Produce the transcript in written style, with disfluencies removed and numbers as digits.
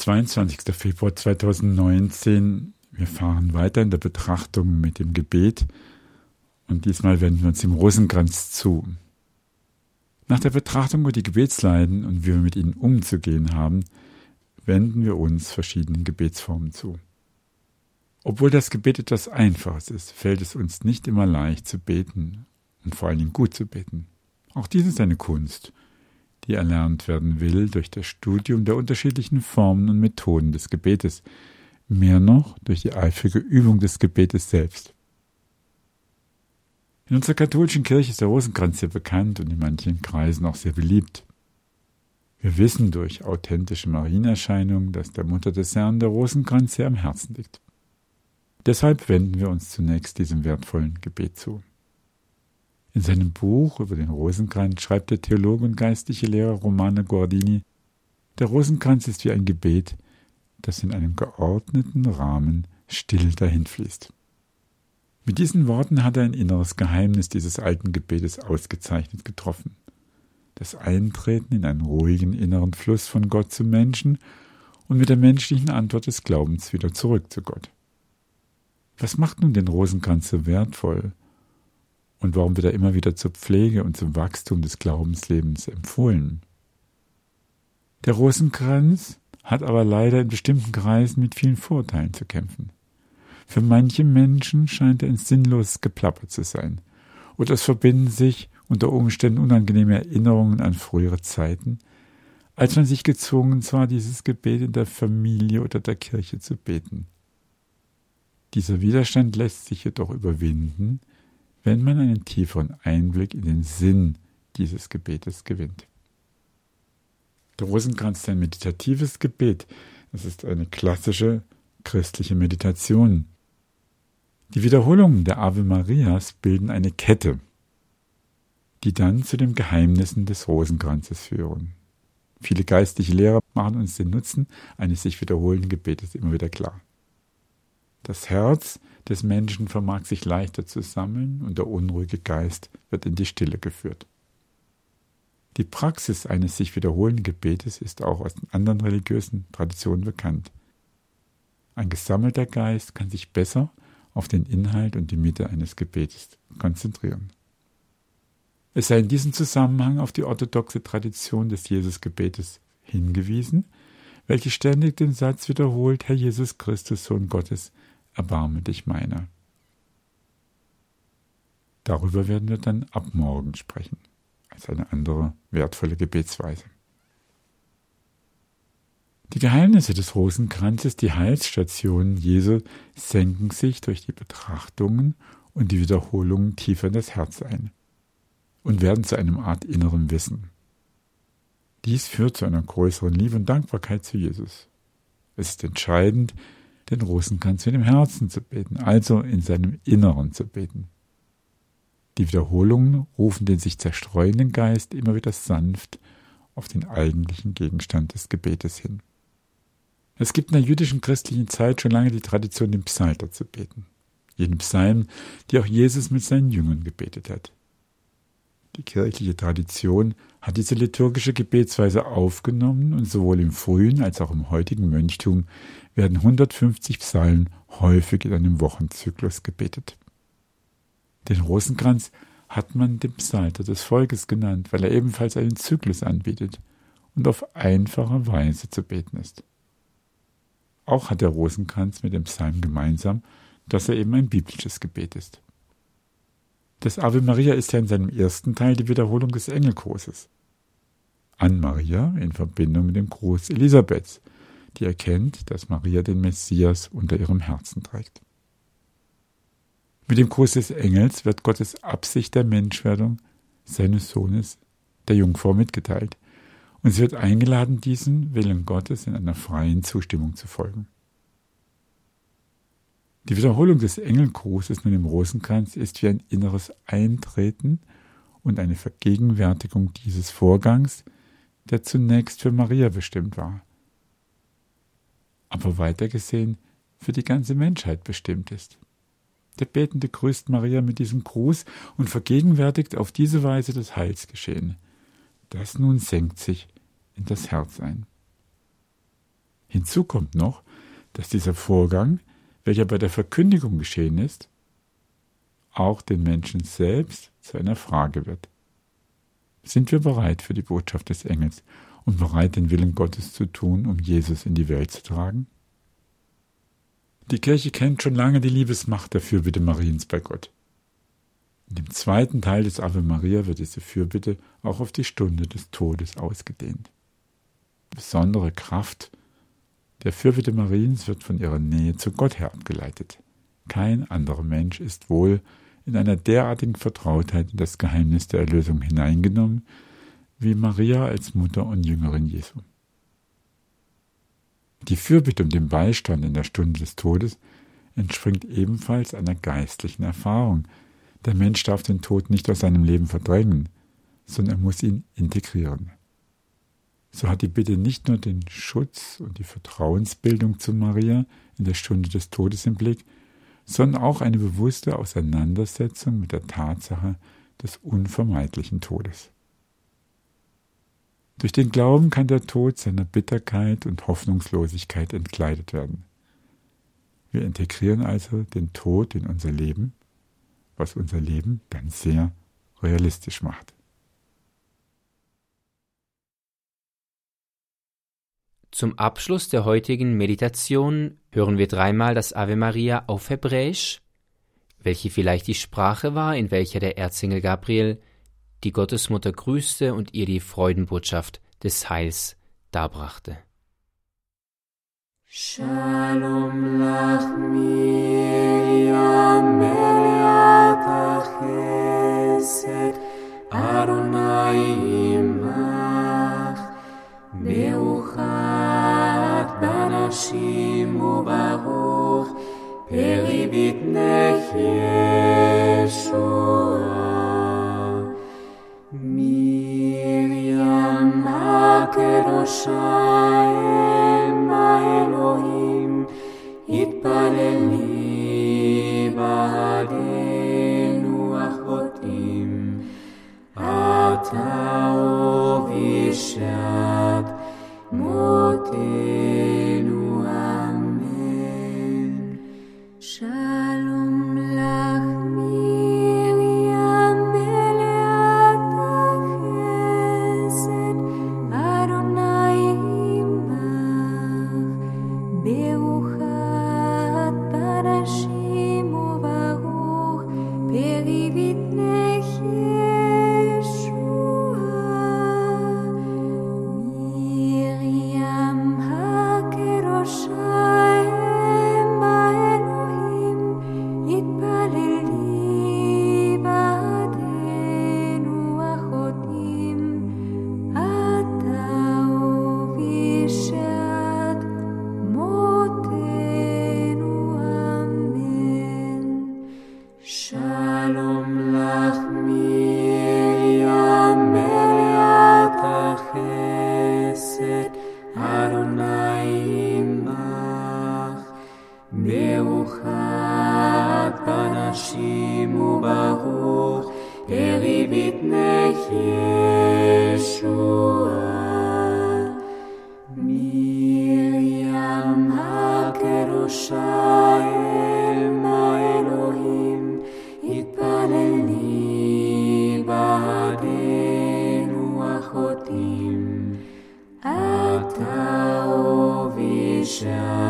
22. Februar 2019. Wir fahren weiter in der Betrachtung mit dem Gebet und diesmal wenden wir uns dem Rosenkranz zu. Nach der Betrachtung über die Gebetsleiden und wie wir mit ihnen umzugehen haben, wenden wir uns verschiedenen Gebetsformen zu. Obwohl das Gebet etwas Einfaches ist, fällt es uns nicht immer leicht zu beten und vor allen Dingen gut zu beten. Auch dies ist eine Kunst, die erlernt werden will durch das Studium der unterschiedlichen Formen und Methoden des Gebetes, mehr noch durch die eifrige Übung des Gebetes selbst. In unserer katholischen Kirche ist der Rosenkranz sehr bekannt und in manchen Kreisen auch sehr beliebt. Wir wissen durch authentische Marienerscheinungen, dass der Mutter des Herrn der Rosenkranz sehr am Herzen liegt. Deshalb wenden wir uns zunächst diesem wertvollen Gebet zu. In seinem Buch über den Rosenkranz schreibt der Theologe und geistliche Lehrer Romano Guardini: Der Rosenkranz ist wie ein Gebet, das in einem geordneten Rahmen still dahinfließt. Mit diesen Worten hat er ein inneres Geheimnis dieses alten Gebetes ausgezeichnet getroffen: Das Eintreten in einen ruhigen inneren Fluss von Gott zum Menschen und mit der menschlichen Antwort des Glaubens wieder zurück zu Gott. Was macht nun den Rosenkranz so wertvoll? Und warum wird er immer wieder zur Pflege und zum Wachstum des Glaubenslebens empfohlen? Der Rosenkranz hat aber leider in bestimmten Kreisen mit vielen Vorurteilen zu kämpfen. Für manche Menschen scheint er ein sinnloses Geplapper zu sein. Oder es verbinden sich unter Umständen unangenehme Erinnerungen an frühere Zeiten, als man sich gezwungen sah, dieses Gebet in der Familie oder der Kirche zu beten. Dieser Widerstand lässt sich jedoch überwinden, wenn man einen tieferen Einblick in den Sinn dieses Gebetes gewinnt. Der Rosenkranz ist ein meditatives Gebet. Es ist eine klassische christliche Meditation. Die Wiederholungen der Ave Marias bilden eine Kette, die dann zu den Geheimnissen des Rosenkranzes führen. Viele geistliche Lehrer machen uns den Nutzen eines sich wiederholenden Gebetes immer wieder klar. Das Herz des Menschen vermag sich leichter zu sammeln und der unruhige Geist wird in die Stille geführt. Die Praxis eines sich wiederholenden Gebetes ist auch aus anderen religiösen Traditionen bekannt. Ein gesammelter Geist kann sich besser auf den Inhalt und die Mitte eines Gebetes konzentrieren. Es sei in diesem Zusammenhang auf die orthodoxe Tradition des Jesusgebetes hingewiesen, welche ständig den Satz wiederholt: Herr Jesus Christus, Sohn Gottes, erbarme dich meiner. Darüber werden wir dann ab morgen sprechen, als eine andere wertvolle Gebetsweise. Die Geheimnisse des Rosenkranzes, die Heilsstationen Jesu, senken sich durch die Betrachtungen und die Wiederholungen tiefer in das Herz ein und werden zu einer Art innerem Wissen. Dies führt zu einer größeren Liebe und Dankbarkeit zu Jesus. Es ist entscheidend, den Rosenkranz mit dem Herzen zu beten, also in seinem Inneren zu beten. Die Wiederholungen rufen den sich zerstreuenden Geist immer wieder sanft auf den eigentlichen Gegenstand des Gebetes hin. Es gibt in der jüdischen christlichen Zeit schon lange die Tradition, den Psalter zu beten. Jenen Psalmen, die auch Jesus mit seinen Jüngern gebetet hat. Die kirchliche Tradition hat diese liturgische Gebetsweise aufgenommen und sowohl im frühen als auch im heutigen Mönchtum werden 150 Psalmen häufig in einem Wochenzyklus gebetet. Den Rosenkranz hat man den Psalter des Volkes genannt, weil er ebenfalls einen Zyklus anbietet und auf einfache Weise zu beten ist. Auch hat der Rosenkranz mit dem Psalm gemeinsam, dass er eben ein biblisches Gebet ist. Das Ave Maria ist ja in seinem ersten Teil die Wiederholung des Engelgrußes an Maria in Verbindung mit dem Gruß Elisabeths, die erkennt, dass Maria den Messias unter ihrem Herzen trägt. Mit dem Gruß des Engels wird Gottes Absicht der Menschwerdung seines Sohnes, der Jungfrau, mitgeteilt, und sie wird eingeladen, diesem Willen Gottes in einer freien Zustimmung zu folgen. Die Wiederholung des Engelgrußes nun im Rosenkranz ist wie ein inneres Eintreten und eine Vergegenwärtigung dieses Vorgangs, der zunächst für Maria bestimmt war, aber weiter gesehen für die ganze Menschheit bestimmt ist. Der Betende grüßt Maria mit diesem Gruß und vergegenwärtigt auf diese Weise das Heilsgeschehen. Das nun senkt sich in das Herz ein. Hinzu kommt noch, dass dieser Vorgang, welcher bei der Verkündigung geschehen ist, auch den Menschen selbst zu einer Frage wird. Sind wir bereit für die Botschaft des Engels und bereit, den Willen Gottes zu tun, um Jesus in die Welt zu tragen? Die Kirche kennt schon lange die Liebesmacht der Fürbitte Mariens bei Gott. In dem zweiten Teil des Ave Maria wird diese Fürbitte auch auf die Stunde des Todes ausgedehnt. Besondere Kraft der Fürbitte Mariens wird von ihrer Nähe zu Gott her abgeleitet. Kein anderer Mensch ist wohl in einer derartigen Vertrautheit in das Geheimnis der Erlösung hineingenommen, wie Maria als Mutter und Jüngerin Jesu. Die Fürbitte um den Beistand in der Stunde des Todes entspringt ebenfalls einer geistlichen Erfahrung. Der Mensch darf den Tod nicht aus seinem Leben verdrängen, sondern er muss ihn integrieren. So hat die Bitte nicht nur den Schutz und die Vertrauensbildung zu Maria in der Stunde des Todes im Blick, sondern auch eine bewusste Auseinandersetzung mit der Tatsache des unvermeidlichen Todes. Durch den Glauben kann der Tod seiner Bitterkeit und Hoffnungslosigkeit entkleidet werden. Wir integrieren also den Tod in unser Leben, was unser Leben dann sehr realistisch macht. Zum Abschluss der heutigen Meditation hören wir dreimal das Ave Maria auf Hebräisch, welche vielleicht die Sprache war, in welcher der Erzengel Gabriel die Gottesmutter grüßte und ihr die Freudenbotschaft des Heils darbrachte. Shalom lach Miriam Meliat Chesed Adonai imach Beruchat Banashim Ubaruch Peribitnech Yeshua Miriam HaKedosha Ema Elohim Itpaleli Ba'adenu Achotim Ata Ovishat Motenu Amen Shalom lach Miriam Meleat Chesed Adonai imach Beruchat Banashim Ubaruch Peribitnech Yeshua Miriam HaKedosha Ema Elohim Itpaleli Ba'adenu Achotim Ata Uvishat Motenu Amen Shalom lach Miriam Meleat Chesed Adonai imach Beruchat Banashim Ubaruch Peribitnech Yeshua Miriam HaKedosha Ema Elohim Itpaleli Ba'adenu Achotim Ata Ovishat